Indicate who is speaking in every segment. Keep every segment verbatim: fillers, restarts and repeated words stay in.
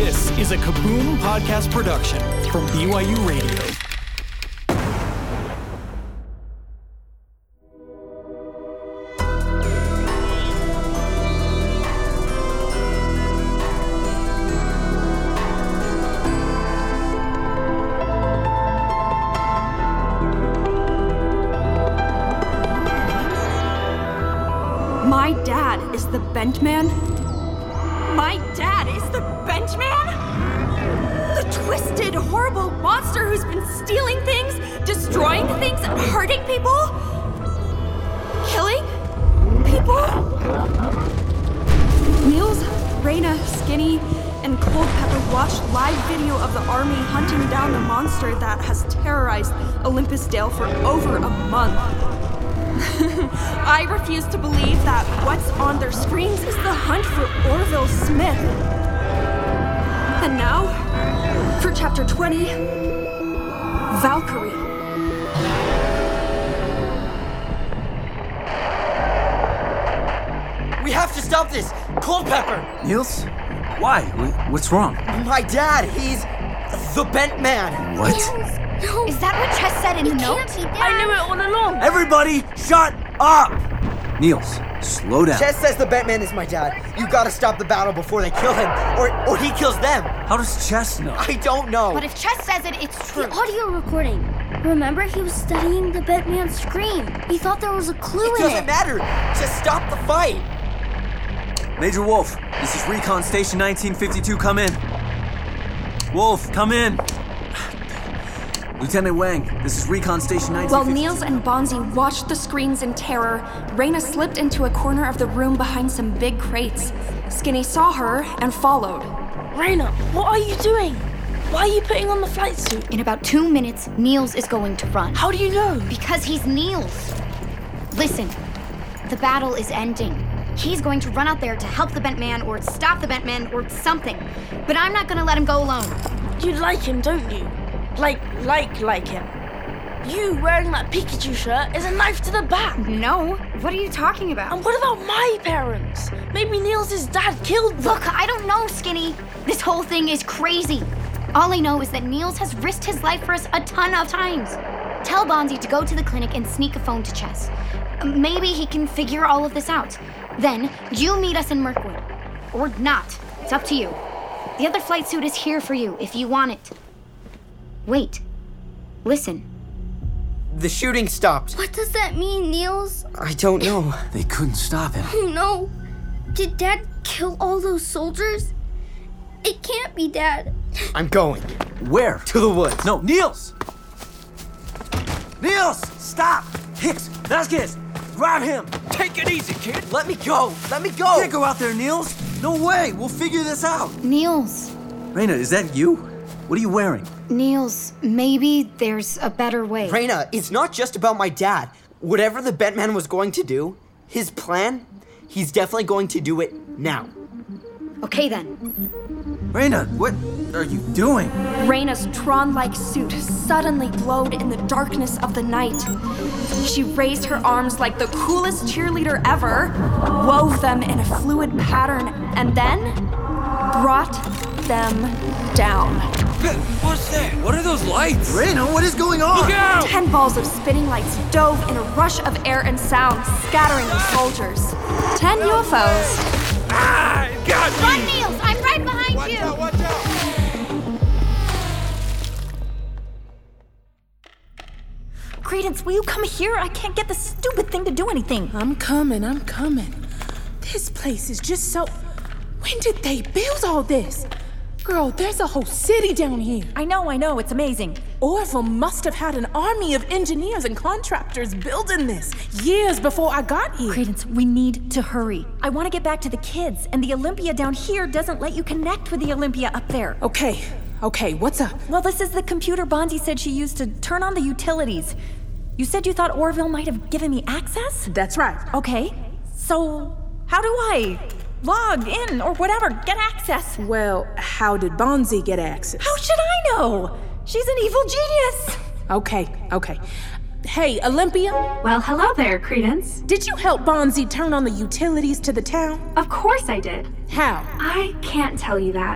Speaker 1: This is a Kaboom podcast production from B Y U Radio.
Speaker 2: My dad is the Bent Man? My dad is the Bent Man? The twisted, horrible monster who's been stealing things, destroying things, and hurting people? Killing people? Niels, Reyna, Skinny, and Cold Pepper watched live video of the army hunting down the monster that has terrorized Olympusdale for over a month. I refuse to believe that what's on their screens is the hunt for Orville Smith. And now, for chapter twenty, Valkyrie.
Speaker 3: We have to stop this! Cold Pepper!
Speaker 4: Niels? Why? What's wrong?
Speaker 3: My dad, he's the Bent Man.
Speaker 4: What?
Speaker 5: No. Is that what Chess said in the note?
Speaker 6: I knew it all along.
Speaker 4: Everybody, shut up! Niels, slow down.
Speaker 3: Chess says the Bent Man is my dad. You gotta stop the battle before they kill him, or or he kills them.
Speaker 4: How does Chess know?
Speaker 3: I don't know.
Speaker 5: But if Chess says it, it's true.
Speaker 6: The audio recording. Remember, he was studying the Bent Man's scream. He thought there was a clue
Speaker 3: it
Speaker 6: in it.
Speaker 3: It doesn't matter. Just stop the fight.
Speaker 4: Major Wolf, this is Recon Station nineteen fifty-two. Come in. Wolf, come in. Lieutenant Wang, this is Recon Station nineteen fifty-two.
Speaker 2: While Niels and Bonzi watched the screens in terror, Reyna slipped into a corner of the room behind some big crates. Skinny saw her and followed.
Speaker 6: Reyna, what are you doing? Why are you putting on the flight suit?
Speaker 5: In about two minutes, Niels is going to run.
Speaker 6: How do you know?
Speaker 5: Because he's Niels. Listen, the battle is ending. He's going to run out there to help the Bent Man or stop the Bent Man or something. But I'm not going to let him go alone.
Speaker 6: You like him, don't you? Like, like, like him. You wearing that Pikachu shirt is a knife to the back.
Speaker 5: No, what are you talking about?
Speaker 6: And what about my parents? Maybe Niels' dad killed them.
Speaker 5: Look, I don't know, Skinny. This whole thing is crazy. All I know is that Niels has risked his life for us a ton of times. Tell Bonzi to go to the clinic and sneak a phone to Chess. Maybe he can figure all of this out. Then, you meet us in Mirkwood. Or not. It's up to you. The other flight suit is here for you if you want it. Wait. Listen.
Speaker 3: The shooting stopped.
Speaker 6: What does that mean, Niels?
Speaker 3: I don't know.
Speaker 4: They couldn't stop him.
Speaker 6: Oh no. Did Dad kill all those soldiers? It can't be Dad.
Speaker 3: I'm going.
Speaker 4: Where?
Speaker 3: To the woods.
Speaker 4: No, Niels! Niels! Stop! Hicks! Vasquez! Grab him!
Speaker 3: Take it easy, kid. Let me go. Let me go.
Speaker 4: You can't go out there, Niels. No way. We'll figure this out.
Speaker 5: Niels.
Speaker 4: Reyna, is that you? What are you wearing?
Speaker 5: Niels, maybe there's a better way.
Speaker 3: Reyna, it's not just about my dad. Whatever the Bent Man was going to do, his plan, he's definitely going to do it now.
Speaker 5: Okay then.
Speaker 4: Reyna, what are you doing?
Speaker 2: Reyna's Tron-like suit suddenly glowed in the darkness of the night. She raised her arms like the coolest cheerleader ever, wove them in a fluid pattern, and then brought them down.
Speaker 7: What's that? What are those lights?
Speaker 4: Reyna, what is going on?
Speaker 7: Look out!
Speaker 2: Ten balls of spinning lights dove in a rush of air and sound, scattering the soldiers. Ten U F Os.
Speaker 7: Ah, it got me!
Speaker 5: Run, Niels! I'm right behind
Speaker 7: Watch
Speaker 5: you!
Speaker 7: out, watch out!
Speaker 8: Credence, will you come here? I can't get this stupid thing to do anything.
Speaker 9: I'm coming, I'm coming. This place is just so... When did they build all this? Girl, there's a whole city down here.
Speaker 8: I know, I know, it's amazing.
Speaker 9: Orville must have had an army of engineers and contractors building this years before I got here.
Speaker 8: Credence, we need to hurry. I want to get back to the kids, and the Olympia down here doesn't let you connect with the Olympia up there.
Speaker 9: Okay, okay, what's up?
Speaker 8: Well, this is the computer Bonzi said she used to turn on the utilities. You said you thought Orville might have given me access?
Speaker 9: That's right.
Speaker 8: Okay, so how do I log in or whatever, get access?
Speaker 9: Well, how did Bonzi get access?
Speaker 8: How should I know? She's an evil genius.
Speaker 9: Okay, okay. Hey, Olympia?
Speaker 10: Well, hello there, Credence.
Speaker 9: Did you help Bonzi turn on the utilities to the town?
Speaker 10: Of course I did.
Speaker 9: How?
Speaker 10: I can't tell you that.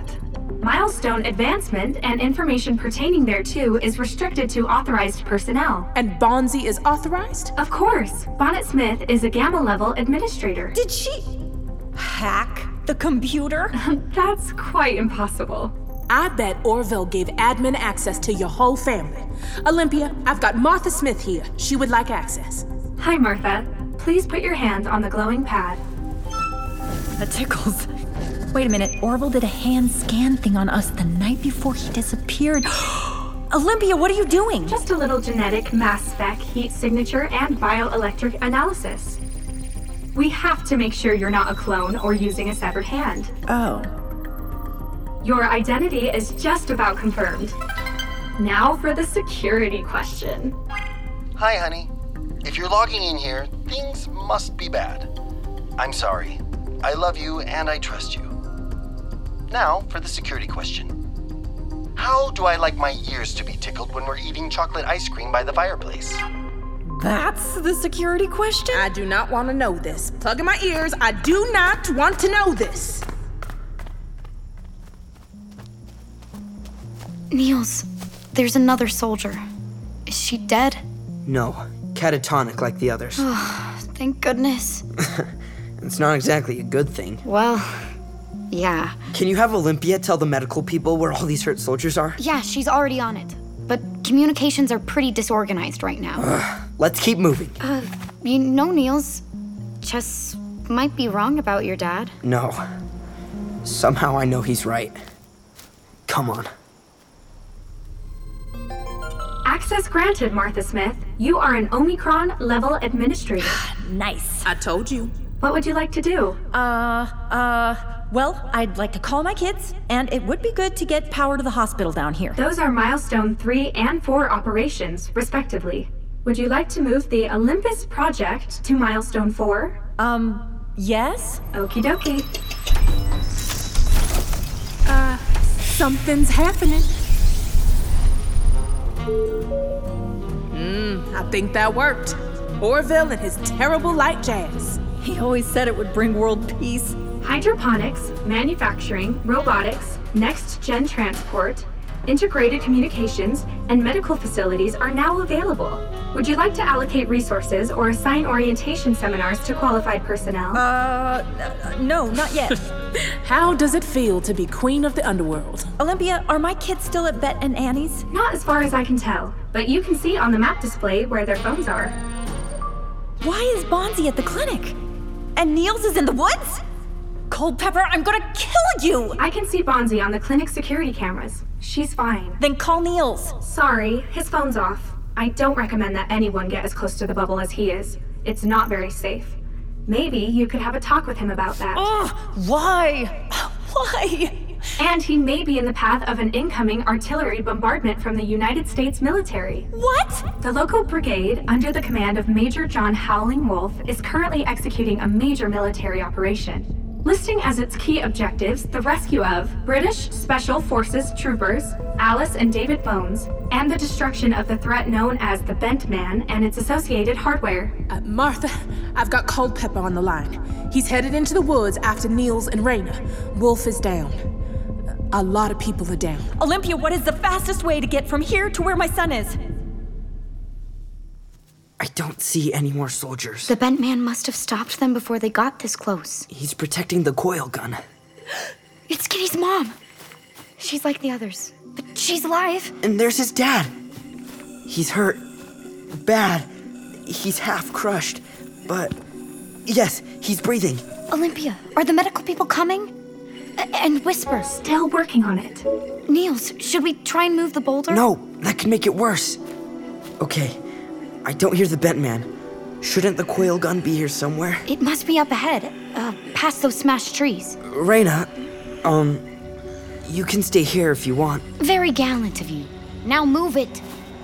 Speaker 10: Milestone advancement and information pertaining thereto is restricted to authorized personnel.
Speaker 9: And Bonzi is authorized?
Speaker 10: Of course. Bonnet Smith is a Gamma-level administrator.
Speaker 8: Did she hack the computer?
Speaker 10: That's quite impossible.
Speaker 9: I bet Orville gave admin access to your whole family. Olympia, I've got Martha Smith here. She would like access.
Speaker 10: Hi, Martha. Please put your hand on the glowing pad.
Speaker 8: That tickles. Wait a minute, Orville did a hand scan thing on us the night before he disappeared. Olympia, what are you doing?
Speaker 10: Just a little genetic mass spec, heat signature, and bioelectric analysis. We have to make sure you're not a clone or using a severed hand.
Speaker 8: Oh.
Speaker 10: Your identity is just about confirmed. Now for the security question.
Speaker 11: Hi, honey. If you're logging in here, things must be bad. I'm sorry. I love you and I trust you. Now for the security question. How do I like my ears to be tickled when we're eating chocolate ice cream by the fireplace?
Speaker 8: That's the security question?
Speaker 9: I do not want to know this. Plug in my ears. I do not want to know this.
Speaker 5: Niels, there's another soldier. Is she dead?
Speaker 3: No, catatonic like the others.
Speaker 5: Oh, thank goodness.
Speaker 3: It's not exactly a good thing.
Speaker 5: Well, yeah.
Speaker 3: Can you have Olympia tell the medical people where all these hurt soldiers are?
Speaker 5: Yeah, she's already on it. But communications are pretty disorganized right now.
Speaker 3: Ugh, let's keep moving.
Speaker 5: Uh, you know, Niels, Chess might be wrong about your dad.
Speaker 3: No. Somehow I know he's right. Come on.
Speaker 10: Access granted, Martha Smith. You are an Omicron-level administrator.
Speaker 8: Nice.
Speaker 9: I told you.
Speaker 10: What would you like to do?
Speaker 8: Uh, uh, well, I'd like to call my kids, and it would be good to get power to the hospital down here.
Speaker 10: Those are Milestone three and four operations, respectively. Would you like to move the Olympus project to Milestone four?
Speaker 8: Um, yes?
Speaker 10: Okie dokie.
Speaker 9: Uh, something's happening. Hmm, I think that worked. Orville and his terrible light jazz.
Speaker 8: He always said it would bring world peace.
Speaker 10: Hydroponics, manufacturing, robotics, next-gen transport, integrated communications, and medical facilities are now available. Would you like to allocate resources or assign orientation seminars to qualified personnel?
Speaker 8: Uh, no, not yet.
Speaker 9: How does it feel to be queen of the underworld?
Speaker 8: Olympia, are my kids still at Bet and Annie's?
Speaker 10: Not as far as I can tell, but you can see on the map display where their phones are.
Speaker 8: Why is Bonzi at the clinic? And Niels is in the woods? Coldpepper, I'm gonna kill you!
Speaker 10: I can see Bonzi on the clinic security cameras. She's fine.
Speaker 8: Then call Niels.
Speaker 10: Sorry, his phone's off. I don't recommend that anyone get as close to the bubble as he is. It's not very safe. Maybe you could have a talk with him about that.
Speaker 8: Ugh, why? Why?
Speaker 10: And he may be in the path of an incoming artillery bombardment from the United States military.
Speaker 8: What?
Speaker 10: The local brigade, under the command of Major John Howling Wolf, is currently executing a major military operation. Listing as its key objectives the rescue of British Special Forces troopers, Alice and David Bones, and the destruction of the threat known as the Bent Man and its associated hardware.
Speaker 9: Uh, Martha, I've got Coldpepper on the line. He's headed into the woods after Niels and Raina. Wolf is down. A lot of people are down.
Speaker 8: Olympia, what is the fastest way to get from here to where my son is?
Speaker 3: I don't see any more soldiers.
Speaker 5: The Bent Man must have stopped them before they got this close.
Speaker 3: He's protecting the coil gun.
Speaker 5: It's Kitty's mom. She's like the others, but she's alive.
Speaker 3: And there's his dad. He's hurt. Bad. He's half crushed. But yes, he's breathing.
Speaker 5: Olympia, are the medical people coming? A- and Whisper.
Speaker 10: Still working on it.
Speaker 5: Niels, should we try and move the boulder?
Speaker 3: No, that could make it worse. Okay, I don't hear the Bent Man. Shouldn't the coil gun be here somewhere?
Speaker 5: It must be up ahead, uh, past those smashed trees.
Speaker 3: Raina, um, you can stay here if you want.
Speaker 5: Very gallant of you. Now move it.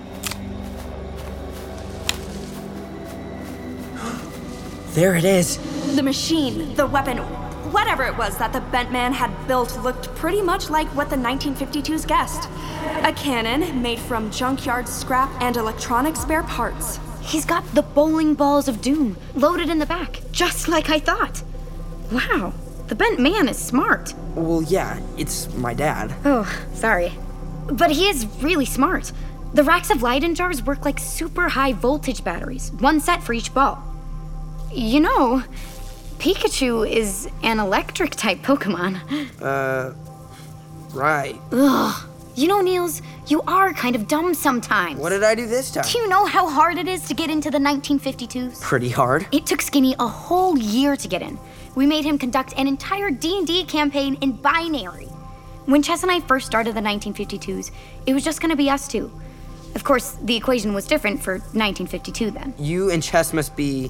Speaker 3: There it is.
Speaker 2: The machine, the weapon, whatever it was that the Bent Man had built looked pretty much like what the nineteen fifty-twos guessed. A cannon made from junkyard scrap and electronic spare parts.
Speaker 5: He's got the bowling balls of doom loaded in the back, just like I thought. Wow, The bent man is smart.
Speaker 3: Well, yeah, it's my dad.
Speaker 5: Oh, sorry. But he is really smart. The racks of Leyden jars work like super high voltage batteries, one set for each ball. You know, Pikachu is an electric type Pokemon.
Speaker 3: Uh, right.
Speaker 5: Ugh. You know, Niels, you are kind of dumb sometimes.
Speaker 3: What did I do this time?
Speaker 5: Do you know how hard it is to get into the nineteen fifty-twos?
Speaker 3: Pretty hard.
Speaker 5: It took Skinny a whole year to get in. We made him conduct an entire D and D campaign in binary. When Chess and I first started the nineteen fifty-twos, it was just gonna be us two. Of course, the equation was different for nineteen fifty-two then.
Speaker 3: You and Chess must be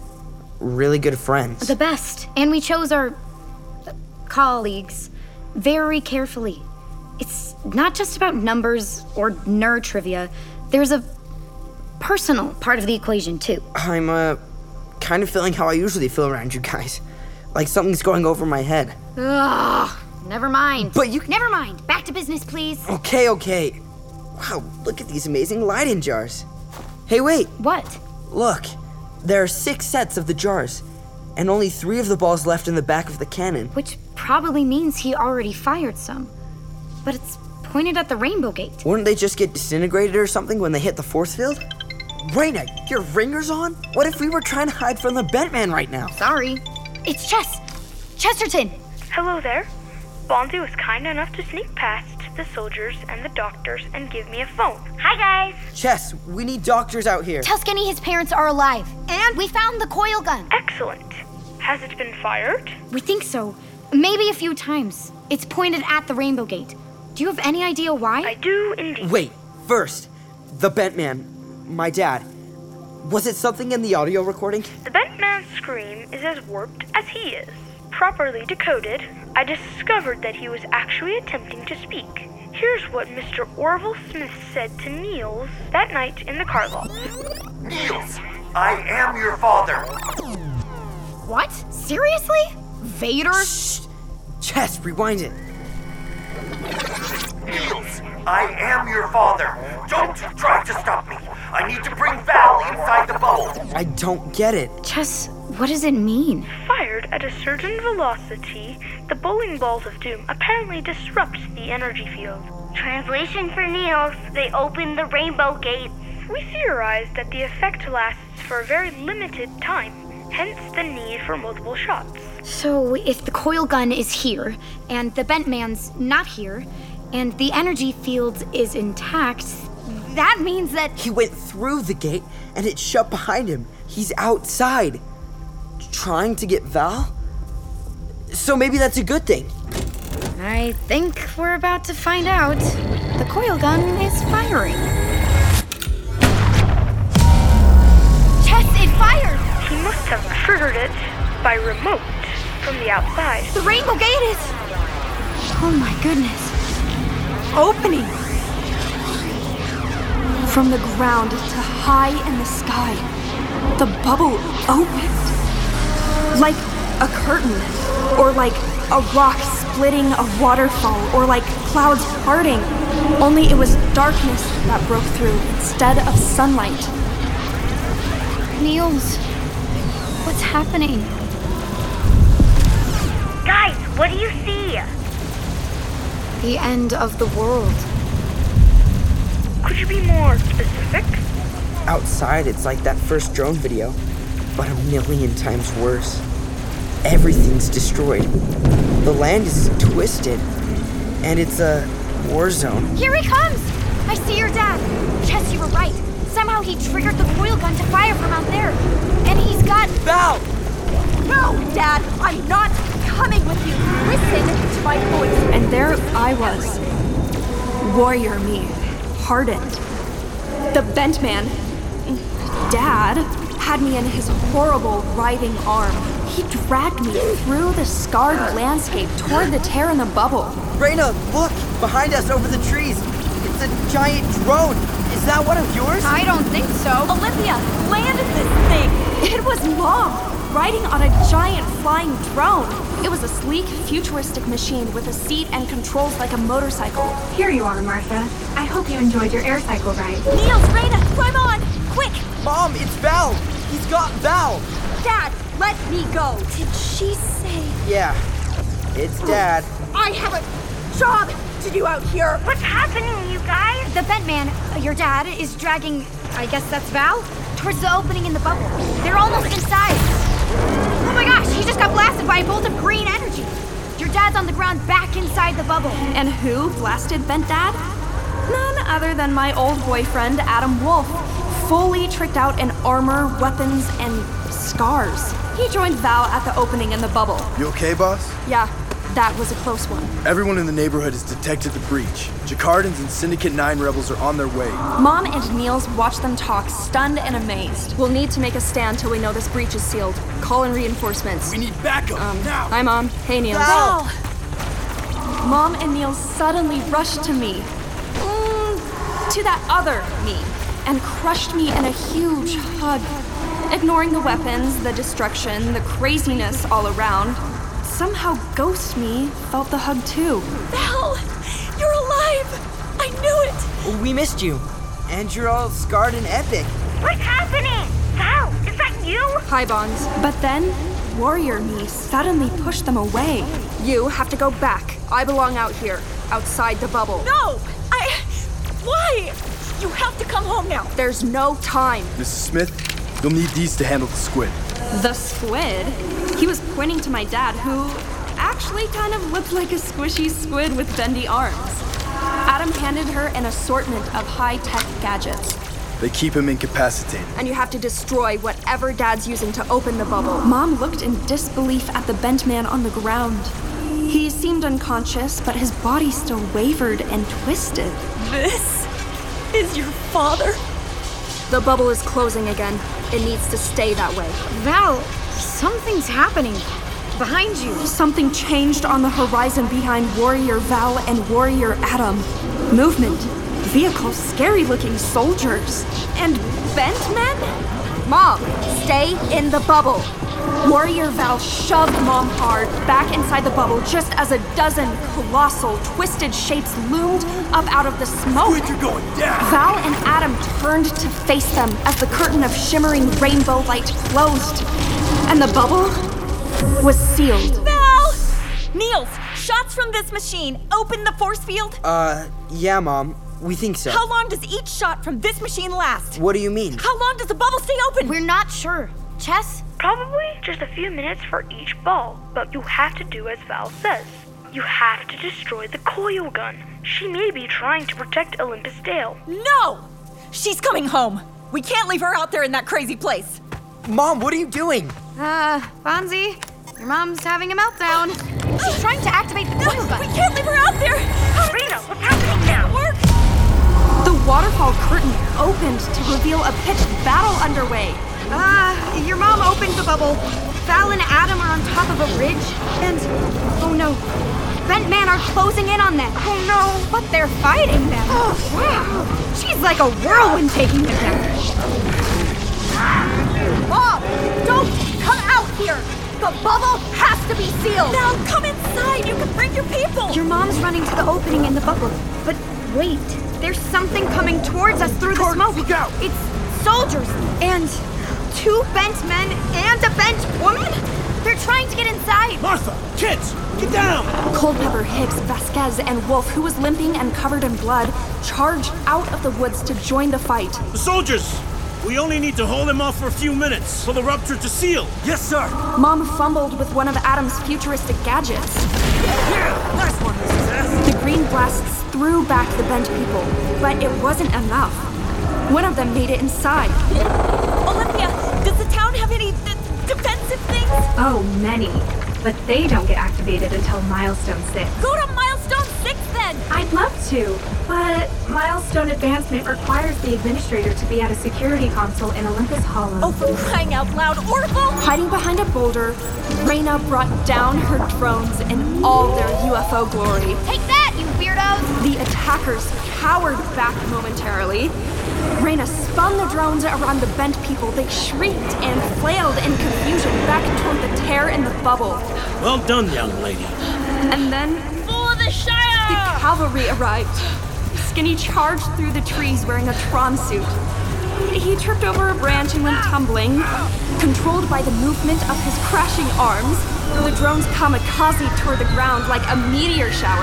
Speaker 3: really good friends.
Speaker 5: The best. And we chose our uh, colleagues very carefully. It's not just about numbers or nerd trivia. There's a personal part of the equation, too.
Speaker 3: I'm, uh, kind of feeling how I usually feel around you guys. Like something's going over my head.
Speaker 5: Ugh, never mind.
Speaker 3: But you...
Speaker 5: Never mind. Back to business, please.
Speaker 3: Okay, okay. Wow, look at these amazing Leyden jars. Hey, wait.
Speaker 5: What?
Speaker 3: Look, there are six sets of the jars, and only three of the balls left in the back of the cannon.
Speaker 5: Which probably means he already fired some. But it's pointed at the Rainbow Gate.
Speaker 3: Wouldn't they just get disintegrated or something when they hit the force field? Raina, your ringer's on? What if we were trying to hide from the bent man right now?
Speaker 5: Sorry. It's Chess. Chesterton.
Speaker 12: Hello there. Bonzi was kind enough to sneak past the soldiers and the doctors and give me a phone. Hi, guys.
Speaker 3: Chess, we need doctors out here.
Speaker 5: Tell Skinny his parents are alive. And we found the coil gun.
Speaker 12: Excellent. Has it been fired?
Speaker 5: We think so. Maybe a few times. It's pointed at the Rainbow Gate. Do you have any idea why?
Speaker 12: I do indeed.
Speaker 3: Wait, first, the bent man, my dad. Was it something in the audio recording?
Speaker 12: The bent man's scream is as warped as he is. Properly decoded, I discovered that he was actually attempting to speak. Here's what Mister Orville Smith said to Niels that night in the car lot.
Speaker 13: Niels, I am your father.
Speaker 5: What? Seriously? Vader?
Speaker 3: Shh! Chess, rewind it.
Speaker 13: Niels, I am your father. Don't try to stop me. I need to bring Val inside the bubble.
Speaker 3: I don't get it.
Speaker 5: Chess, what does it mean?
Speaker 12: Fired at a certain velocity, the bowling balls of doom apparently disrupt the energy field.
Speaker 14: Translation for Niels, they open the Rainbow Gate.
Speaker 12: We theorized that the effect lasts for a very limited time, hence the need for multiple shots.
Speaker 5: So if the coil gun is here, and the bent man's not here, and the energy field is intact, that means that...
Speaker 3: He went through the gate, and it shut behind him. He's outside. Trying to get Val? So maybe that's a good thing.
Speaker 5: I think we're about to find out. The coil gun is firing. Chess, it fired!
Speaker 12: He must have triggered it by remote from the outside.
Speaker 5: The Rainbow Gate is... Oh my goodness. Opening.
Speaker 2: From the ground to high in the sky, the bubble opened. Like a curtain, or like a rock splitting a waterfall, or like clouds parting. Only it was darkness that broke through instead of sunlight.
Speaker 5: Niels, what's happening?
Speaker 14: Guys, what do you see?
Speaker 5: The end of the world.
Speaker 12: Could you be more specific?
Speaker 3: Outside, it's like that first drone video, but a million times worse. Everything's destroyed. The land is twisted, and it's a war zone.
Speaker 5: Here he comes! I see your dad. Chess, you were right. Somehow he triggered the coil gun to fire from out there. And he's got...
Speaker 3: Val!
Speaker 2: No, Dad, I'm not coming with you. Listen to my voice. And there I was. Warrior me. Hardened. The bent man, Dad, had me in his horrible writhing arm. He dragged me through the scarred landscape toward the tear in the bubble.
Speaker 3: Raina, look! Behind us over the trees. It's a giant drone. Is that one of yours?
Speaker 2: I don't think so. Olympia, landed this thing. It was Mom, riding on a giant flying drone. It was a sleek, futuristic machine with a seat and controls like a motorcycle.
Speaker 10: Here you are, Martha. I hope you enjoyed your air cycle ride.
Speaker 2: Niels, Raina, climb on! Quick!
Speaker 3: Mom, it's Val! He's got Val!
Speaker 2: Dad, let me go! Did she say...
Speaker 3: Yeah, It's Dad.
Speaker 5: I have a job to do out here.
Speaker 14: What's happening, you guys?
Speaker 5: The bent man, uh, your dad, is dragging, I guess that's Val, towards the opening in the bubble. They're almost inside. Oh my gosh, he just got blasted by a bolt of green energy. Your dad's on the ground back inside the bubble.
Speaker 2: And who blasted Bent Dad? None other than my old boyfriend, Adam Wolf, fully tricked out in armor, weapons, and scars. He joined Val at the opening in the bubble.
Speaker 15: You okay, boss?
Speaker 2: Yeah, that was a close one.
Speaker 15: Everyone in the neighborhood has detected the breach. Jacardans and Syndicate nine rebels are on their way.
Speaker 2: Mom and Niels watch them talk, stunned and amazed. We'll need to make a stand till we know this breach is sealed. Call in reinforcements.
Speaker 7: We need backup,
Speaker 2: um,
Speaker 7: now!
Speaker 2: Hi, Mom. Hey, Niels.
Speaker 6: Val!
Speaker 2: Mom and Niels suddenly rushed to me. Mm, to that other me. And crushed me in a huge hug. Ignoring the weapons, the destruction, the craziness all around, somehow Ghost me felt the hug too.
Speaker 8: Val! You're alive! I knew it!
Speaker 3: We missed you. And you're all scarred and epic.
Speaker 14: What's happening? Val, is that you?
Speaker 2: Hi, Bonds. But then, warrior me suddenly pushed them away. You have to go back. I belong out here, outside the bubble.
Speaker 8: No! I... Why? You have to come home now.
Speaker 2: There's no time.
Speaker 15: Missus Smith, you'll need these to handle the squid.
Speaker 2: The squid? He was pointing to my dad, who actually kind of looked like a squishy squid with bendy arms. Adam handed her an assortment of high-tech gadgets.
Speaker 15: They keep him incapacitated.
Speaker 2: And you have to destroy whatever Dad's using to open the bubble. Mom looked in disbelief at the bent man on the ground. He seemed unconscious, but his body still wavered and twisted.
Speaker 8: This is your father?
Speaker 2: The bubble is closing again. It needs to stay that way.
Speaker 5: Val, something's happening. Behind you.
Speaker 2: Something changed on the horizon behind Warrior Val and Warrior Adam. Movement. Vehicles, scary-looking soldiers. And bent men? Mom, stay in the bubble. Warrior Val shoved Mom hard back inside the bubble just as a dozen colossal, twisted shapes loomed up out of the smoke.
Speaker 7: Squid, you're going down!
Speaker 2: Val and Adam turned to face them as the curtain of shimmering rainbow light closed. And the bubble was sealed.
Speaker 8: Val! Niels, shots from this machine open the force field?
Speaker 3: Uh, yeah, Mom. We think so.
Speaker 8: How long does each shot from this machine last?
Speaker 3: What do you mean?
Speaker 8: How long does the bubble stay open?
Speaker 5: We're not sure. Chess?
Speaker 12: Probably just a few minutes for each ball, but you have to do as Val says. You have to destroy the coil gun. She may be trying to protect Olympus Dale.
Speaker 8: No! She's coming home. We can't leave her out there in that crazy place.
Speaker 3: Mom, what are you doing?
Speaker 5: Uh, Bonzi, your mom's having a meltdown. She's trying to activate the coil gun.
Speaker 8: We can't leave her out there!
Speaker 12: Rena, what's happening now?
Speaker 8: Work!
Speaker 2: The waterfall curtain opened to reveal a pitched battle underway.
Speaker 5: Ah, uh, your mom opened the bubble. Val and Adam are on top of a ridge, and oh no, bent men are closing in on them. Oh no, but they're fighting them. Oh wow, she's like a whirlwind taking them down.
Speaker 8: Mom, don't come out here. The bubble has to be sealed. Now come inside. You can bring your people.
Speaker 5: Your mom's running to the opening in the bubble, but wait, there's something coming towards us through the smoke.
Speaker 7: Look out!
Speaker 5: It's soldiers and two bent men and a bent woman? They're trying to get inside.
Speaker 7: Martha, kids, get down!
Speaker 2: Culpepper, Hicks, Vasquez, and Wolf, who was limping and covered in blood, charged out of the woods to join the fight.
Speaker 7: The soldiers! We only need to hold them off for a few minutes for the rupture to seal.
Speaker 4: Yes, sir!
Speaker 2: Mom fumbled with one of Adam's futuristic gadgets.
Speaker 7: Yeah, nice one, Missus S.
Speaker 2: The green blasts threw back the bent people, but it wasn't enough. One of them made it inside.
Speaker 8: Olympia, does the town have any d- defensive things?
Speaker 10: Oh, many. But they don't get activated until Milestone six.
Speaker 8: Go to Milestone six then!
Speaker 10: I'd love to, but Milestone Advancement requires the administrator to be at a security console in Olympus Hollow.
Speaker 8: Oh, for crying out loud, Orville!
Speaker 2: Hiding behind a boulder, Reyna brought down her drones in all their U F O glory.
Speaker 5: Take that, you weirdos!
Speaker 2: The attackers cowered back momentarily. Reyna spun the drones around the bent people. They shrieked and flailed in confusion back toward the tear in the bubble.
Speaker 7: Well done, young lady.
Speaker 2: And then,
Speaker 6: For the Shire!
Speaker 2: the cavalry arrived. Skinny charged through the trees wearing a Tron suit. He tripped over a branch and went tumbling. Controlled by the movement of his crashing arms, The drones kamikaze toward the ground like a meteor shower.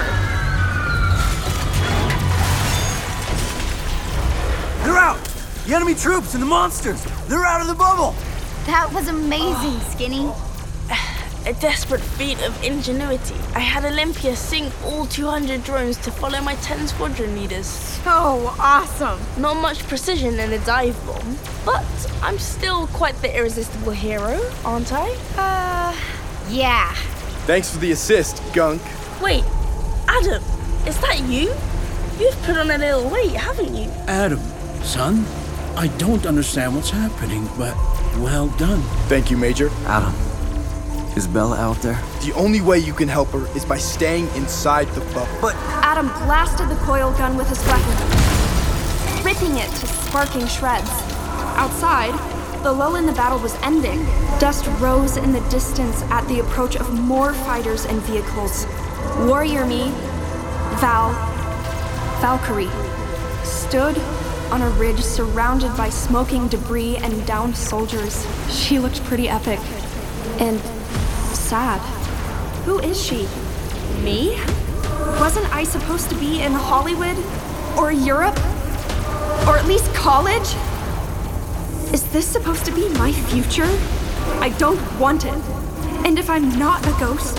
Speaker 4: They're out! The enemy troops and the monsters! They're out of the bubble!
Speaker 5: That was amazing, Skinny.
Speaker 6: A desperate feat of ingenuity. I had Olympia sink all two hundred drones to follow my ten squadron leaders.
Speaker 2: So awesome!
Speaker 6: Not much precision in a dive bomb, but I'm still quite the irresistible hero, aren't I?
Speaker 5: Uh, yeah.
Speaker 15: Thanks for the assist, Gunk.
Speaker 6: Wait, Adam, is that you? You've put on a little weight, haven't you?
Speaker 7: Adam, son, I don't understand what's happening, but well done.
Speaker 15: Thank you, Major.
Speaker 4: Adam, is Bella out there?
Speaker 15: The only way you can help her is by staying inside the bubble.
Speaker 4: But
Speaker 2: Adam blasted the coil gun with his weapon, ripping it to sparking shreds. Outside, the lull in the battle was ending. Dust rose in the distance at the approach of more fighters and vehicles. Warrior Me, Val, Valkyrie, stood on a ridge surrounded by smoking debris and downed soldiers. She looked pretty epic. And sad. Who is she? Me? Wasn't I supposed to be in Hollywood? Or Europe? Or at least college? Is this supposed to be my future? I don't want it. And if I'm not a ghost,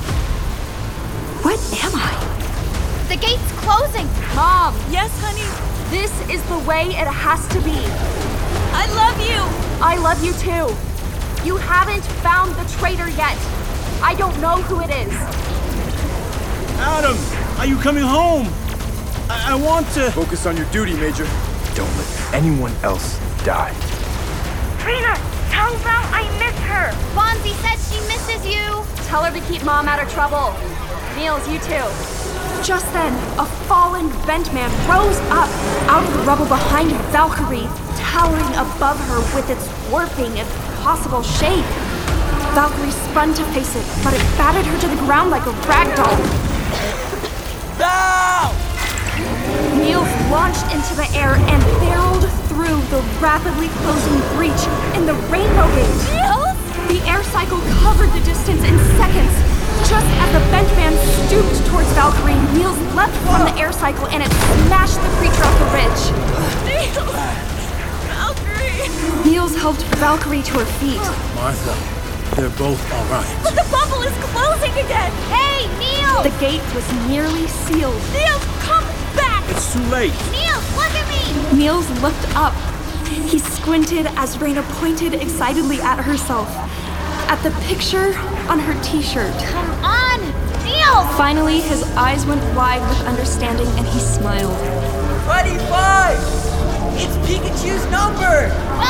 Speaker 2: what am I?
Speaker 5: The gate's closing.
Speaker 2: Mom!
Speaker 6: Yes, honey?
Speaker 2: This is the way it has to be.
Speaker 6: I love you!
Speaker 2: I love you too. You haven't found the traitor yet. I don't know who it is.
Speaker 7: Adam, are you coming home? I, I want to...
Speaker 15: Focus on your duty, Major. Don't let anyone else die.
Speaker 14: Trina, tell Val I miss her.
Speaker 5: Bonzi says she misses you.
Speaker 2: Tell her to keep Mom out of trouble. Niels, you too. Just then, a fallen bent man rose up out of the rubble behind Valkyrie, towering above her with its warping, impossible shape. Valkyrie spun to face it, but it battered her to the ground like a rag doll.
Speaker 4: Val!
Speaker 2: Niels launched into the air and barreled through the rapidly closing breach in the Rainbow Gate.
Speaker 6: Niels?
Speaker 2: The air cycle covered the distance in seconds. Just as the bent man stooped towards Valkyrie, Niels leapt from the air cycle and it smashed the creature off the ridge.
Speaker 6: Niels! Valkyrie!
Speaker 2: Niels helped Valkyrie to her feet.
Speaker 7: Martha, they're both all right.
Speaker 6: But the bubble is closing again!
Speaker 5: Hey, Niels!
Speaker 2: The gate was nearly sealed.
Speaker 6: Niels, come back!
Speaker 7: It's too late.
Speaker 5: Niels, look at me!
Speaker 2: Niels looked up. He squinted as Raina pointed excitedly at herself, at the picture on her t-shirt.
Speaker 5: Come on, Niels!
Speaker 2: Finally, his eyes went wide with understanding and he smiled.
Speaker 3: twenty-five! It's Pikachu's number!